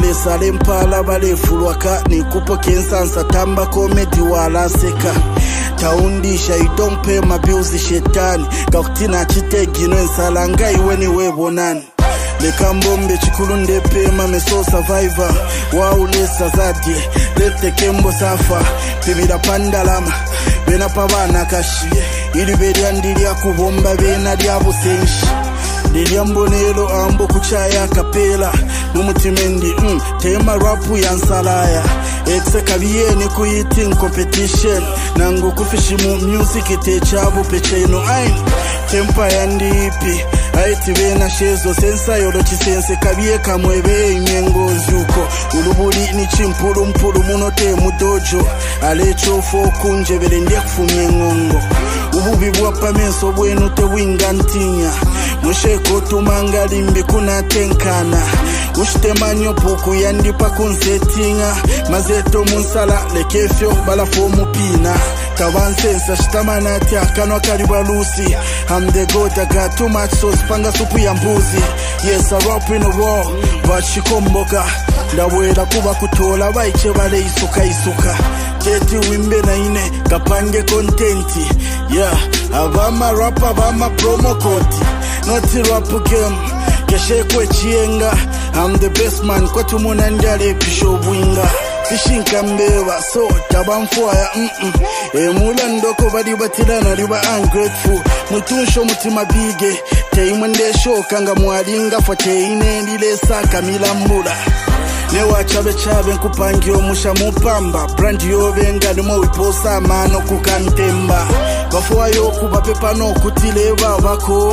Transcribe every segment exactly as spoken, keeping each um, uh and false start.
sale mpala balefulwaka nikupo kensansa tamba komedi walaseka taundisha you don't pay my bills shetani kakutina chitegino ensalanga iwe ni webonani lekambombe chikulu ndepema meso survivor waulesa zadye lete kembo safa pibira pandalama bena pabana kashi ili beria ndilia kubomba bena diabu senshi Liliambonelo ambo kuchaya kapela Numutimendi mm, tema rapu ya nsalaya Ekse kabiye ni kuyiting competition Nango kufishimu music ite chabu pecheno aini Tempa ya ndipi Aiti vena shezo sensa yolo chisense kabiye kamwebe inyengo zuko Ulubuli ni chimpulu mpulu munote mudojo Alecho fokunje vele ndiye kufumye ngongo Ububi buwapa menso bwenu te winga ntinya Musheko tumanga limbi kuna tenkana Ushitemanyo puku yandipa kunsetinga Mazeto munsala lekefyo balafo mupina Kavansensa shitamanati akanwa kariba lusi I'm the god I got too much sauce panga supu ya mbuzi Yes I rap in the war Bachikomboka Ndawela kuba kutola baiche bale isuka isuka Keti wimbe na ine kapange kontenti Yeah avama rap avama promo koti Noti rap game Keshe kwe chienga I'm the best man kwa tumuna njale pisho buinga Fishinka mbewa so tabamfuaya mm-mm Emula ndoko badi batilana riba ungrateful Mutunsho mutima bige Teimwende show kanga mwalinga Fateine ndile saka milambula Newa chabe chabe nkupangyo musha mupamba Brandi yovenga nimo wiposa mano kukantemba Bafuwa yoku bapepa no kutileva wako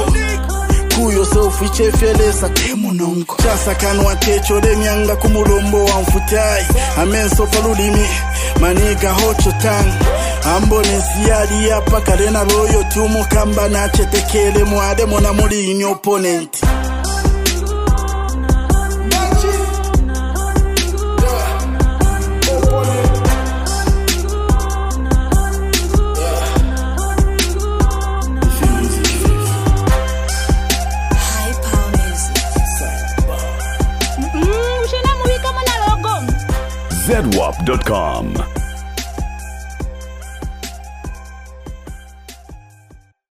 Kuyo self ichefelesa temu nongo Chasa kanwa techo de nyanga kumulombo wa mfutai Amenso palulimi maniga hocho tang Ambo nesiyadi ya pakarena royo tumu kamba na chetekele muade mona muri inyo opponent Z W A P dot com